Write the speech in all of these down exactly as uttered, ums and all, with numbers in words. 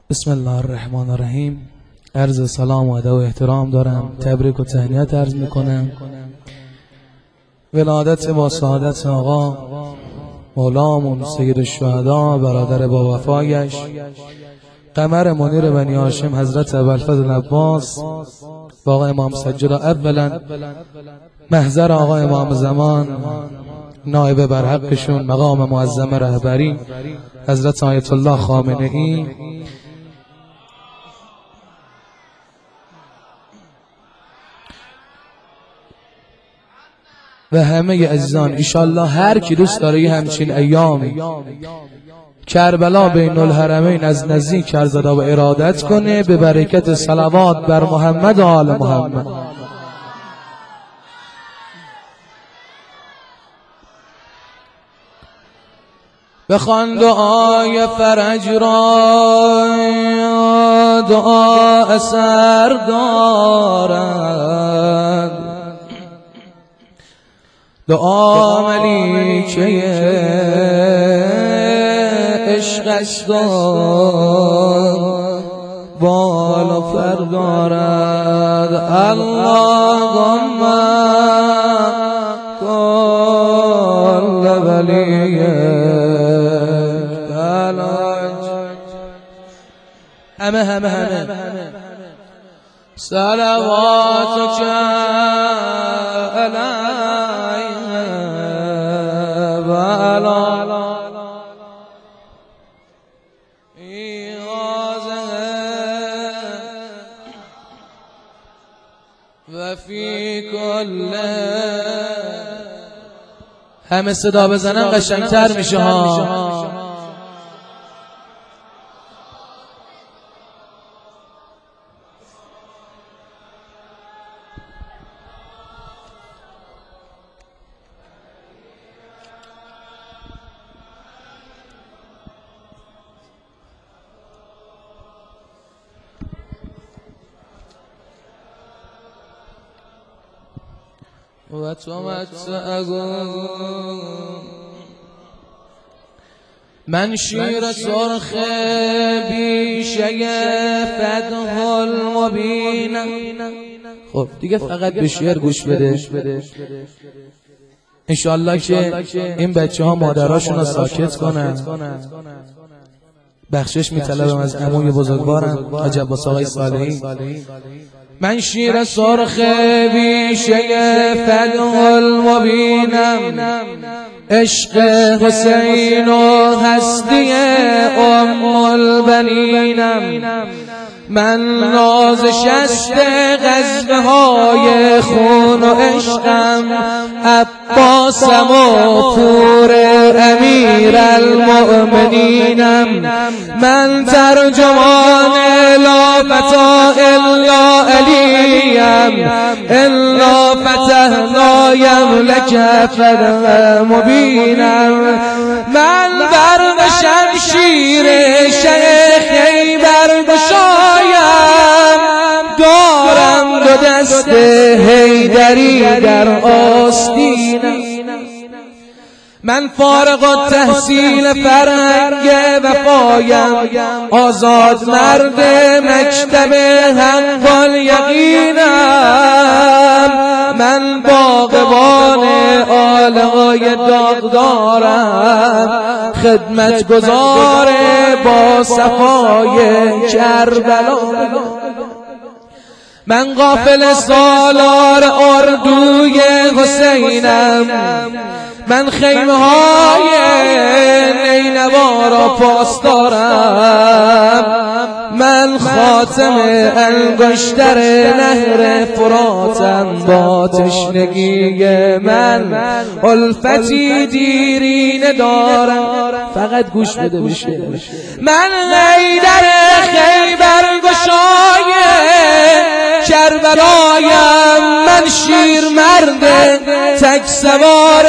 بسم الله الرحمن الرحیم. عرض سلام و ادب و احترام دارم، تبریک و تهنیت عرض میکنم. ولادت با سعادت آقا مولامون سید الشهدا برادر با وفایش قمر منیر بنی هاشم حضرت ابوالفضل عباس و آقا امام سجاد، اولا محضر آقا امام زمان نائب برحقشون مقام معظم رهبری حضرت آیت الله خامنه ای، و همه عزیزان. ایشالله هر کی دوست داره یه همچین ایامی کربلا بین الحرمین از نزدیک کرزده و ارادت کنه به برکت صلوات بر محمد و آل محمد. بخوان دعای فرج را، دعا اثر دارد، دعا ملیکه عشق است و بال و فر دارد. اللهم کل ولیه همه همه همه صلواتک علیه و علی و فی کل. همه صدا بزنن قشنگتر میشه ها. و تمتعه من شیر سرخ بیشه فتح المبین. خب دیگه فقط به شعر گوش بده انشالله که این بچه ها مادراشون رو ساکت کنن. بخشش میطلبم از عموی بزرگوارم حاج عباس آقای صالحی. من شیر سرخ بیشه فتح المبینم، عشق حسین و هستی ام البنینم. من نازشست غزوه های خون و عشقم، عباسم و پور امیر المؤمنینم. من ترجمان لا فتا الا علیم، الا فتحنا یملک فتح مبینم. من برق شمشیر شیخ خیبر گشایم، دارم دو دست حیدری در آستینم. من فارغ التحصیل فرهنگ وفایم، آزاد مرد مکتب حق الیقینم. من باغبان آلای داغدارم، خدمت گزار با صفای کربلا. من قافل سالار اردوی حسینم، من خیمه های نینوا را پاسدارم. من خاتم انگشتر نهر فراتم، با تشنگی من الفتی دیرینه دارم. فقط گوش بده بشه. من حیدر خیبر گشای کربلایم، من شیر مرد تک سوار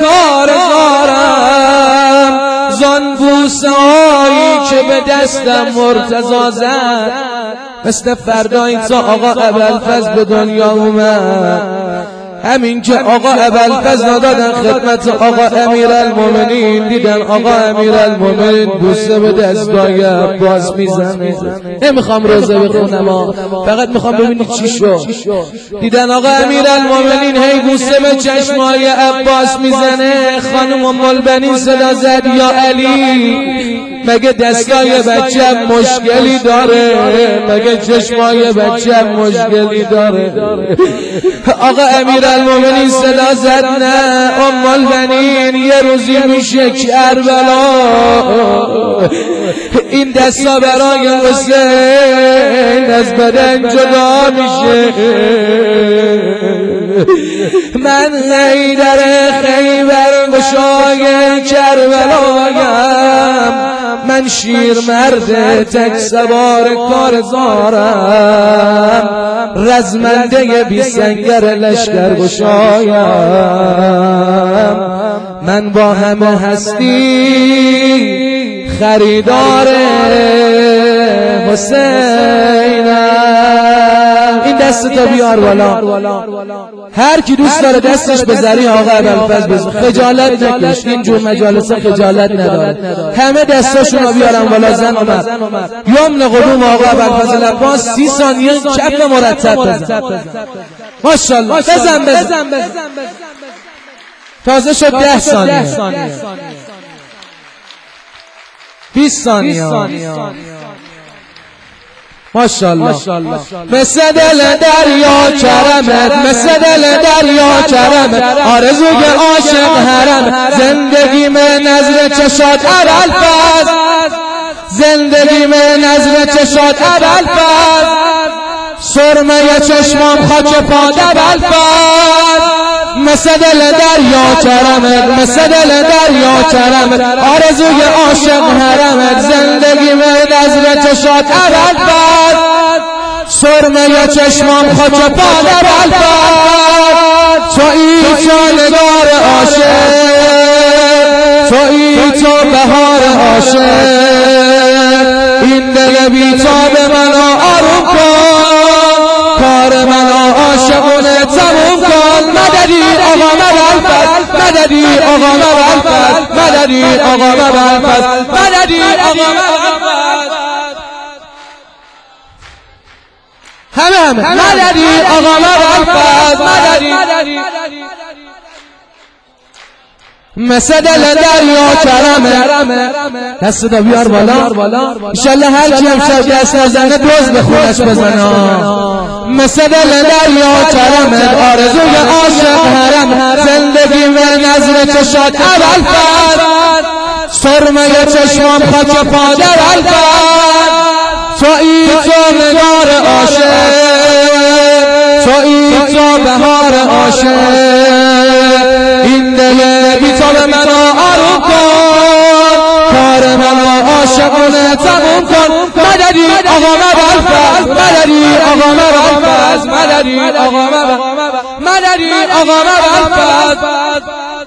کارزارم. زان بوسه هایی که به دستم مرتضی زد، مثل فردا این تا آقا ابوالفضل به دنیا اومد. همین که آقا ابوالفضل دادن خدمت آقا امیرالمومنین، دیدن آقا امیرالمومنین بوسه به دستای عباس میزنه. نمیخوام روزه بخونم، فقط میخوام ببینید چی شد. دیدن آقا امیرالمومنین هی بوسه به چشمای عباس میزنه. خانم ام البنین صدا زد یا علی، مگه دستای بچه‌م مشکلی داره؟ مگه چشمای بچه‌م مشکلی داره؟ آقا امیرالمومنین صدا زد نه ام البنین، یه روزی میشه کربلا این دستا برای حسین از بدن جدا میشه. من حیدر خیبر گشای کربلایم، من شیر مرد تک سوار کارزارم، رزمنده بی سنگر لشکر گشایم. من با همه هستی خریدار حسینم. این دست تا بیار بالا، هر کی دوست داره دستش به ذریع آقا ابوالفضل بزن، خجالت نکش. این جور مجالس خجالت نداره، همه دستاشون رو بیارن بالا. زن اومد یمن قدوم آقا ابوالفضل عباس، سی ثانیه کف مرتب بزن. ماشاءالله بزن بزن تازه شد ده ثانیه، بیست ثانیه. ماشاءالله مثل دل دریا کرمت، مثل دل دریا کرمت، آرزوی عاشق حرم، زندگی من نظر چشات ابوالفضل، زندگی من نظر چشات ابوالفضل، سرمه چشمام خاک پاد ابوالفضل، مثل دل دریا کرمت، مثل دل دریا کرمت، آرزوی عاشق حرمت، زندگی من نظر چشات ابوالفضل، سرمه چشمام خاک پاد ابوالفضل، تویی تو نگار عاشق، تویی تو بهار عاشق، این دل بی‌تاب منو آروم کن، کار منو عاشقونه تموم کن. مددی آقا ابوالفضل، مددی آقا ابوالفضل، مددی آقا ابوالفضل، مددی آقا ابوالفضل، همه همه مددی آقا ابوالفضل، مددی مثل دل دریا کرمه. دست دا بیار بالا، انشالله هر کی امشب دست نزنه دوز به خونش بزنه. مثل دل دریا کرمه، آرزوی عاشق حرم، زندگی و نظر چشات ابوالفضل، سرمه چشمام خاک پاد ابوالفضل، تویی تو نگار عاشق، تویی تو بهار عاشق، این دل بی‌تاب منو آروم کن، کار منو عاشقونه تموم کن. مددی آقا ابوالفضل، مددی آقا ابوالفضل، مددی آقا ابوالفضل، مددی آقا ابوالفضل.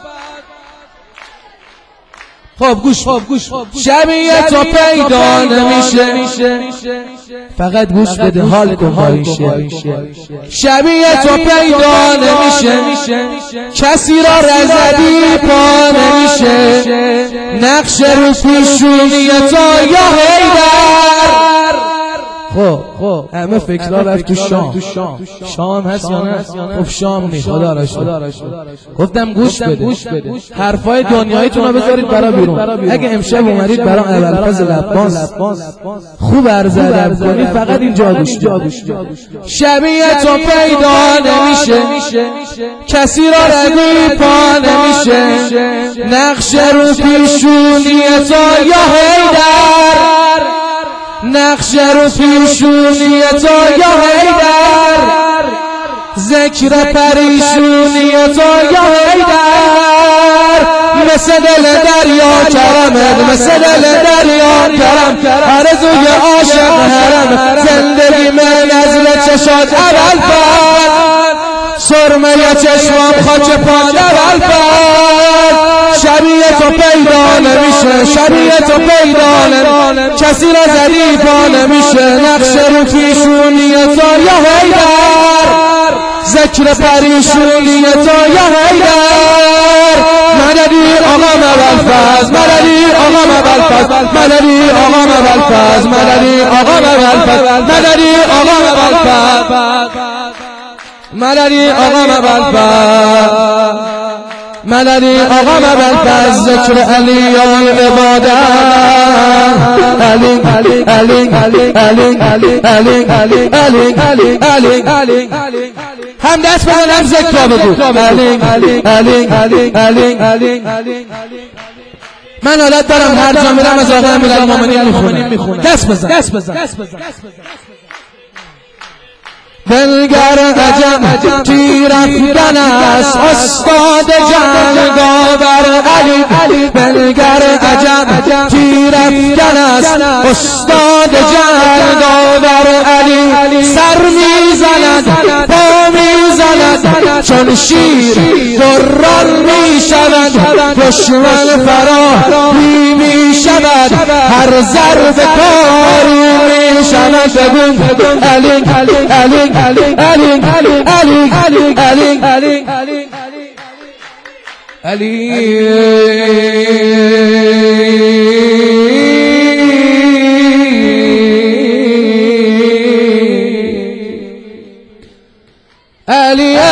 خب گوش گوش شبیه تو پیدا نمیشه، فقط گوش بده حال کن باریشه. شبیه تو پیدا نمیشه، کسی را رزدی پا نمیشه، نقش رو پیشونی تو یا حیدر. خب خب همه فکرها رفت تو شام. شام هست یا نه؟ خب شام نیست، خدا را شکر. گفتم گوش بده، حرفای دنیاییتون رو بذارید برا بیرون. اگه امشب اومدید برا ابوالفضل عباس خوب عرض ادب کنید، فقط اینجا گوش بده. شبیه تو پیدا نمیشه، کسی را ردی پا نمیشه، نقش رو پیشونی تو یا حیدر، نقش رو پیشونی تو یا حیدر، ذکر پریشونی تو یا حیدر، مثل دل دریا کرمت، مثل دل دریا کرم، آرزوی عاشق حرم، زندگی من نظر چشات ابوالفضل، سرمه چشمام خاک پاد ابوالفضل، شبیه تو پیدا نمیشه، شبیه تو پیدا نمیشه، کسی را زدی پا نمیشه، نقش رو پیشونی تو یا حیدر، ذکر پریشونی تو یا حیدر مددی آقا مبلفز مددی آقا مبلفز مددی آقا مبلفز مددی آقا مبلفز مددی آقا مبلفز مددی آقا مبلفز مددی آقا مبلفز ذکر علی یا عبادت علی علی علی علی علی علی علی علی علی علی علی هم دست بزنم ذکر بگو علی علی علی علی علی علی من حالت دارم هر جا میرم از آقا امیرالمومنین میخونم دست بزن دست بزن دلگر عجب تیر افکن است استاد جنگاور علی دلگر عجب تیر افکن است استاد جنگاور علی سر میزند پا میزند چون شیر دران میشود دشمن فرار میشود هر ضرب کاری میشود بگون علی علی علی علی علی علی علی علی علی علی علی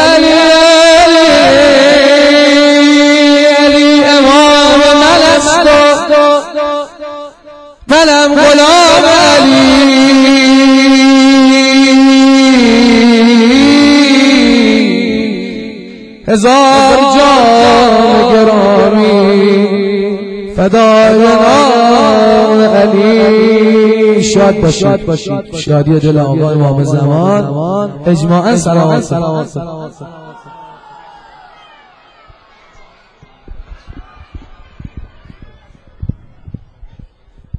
علی امام من است منم غلام علی هزار جان گرامی فدای نام علی شاد باشید شادی دل آقا امام زمان اجماعا سلامت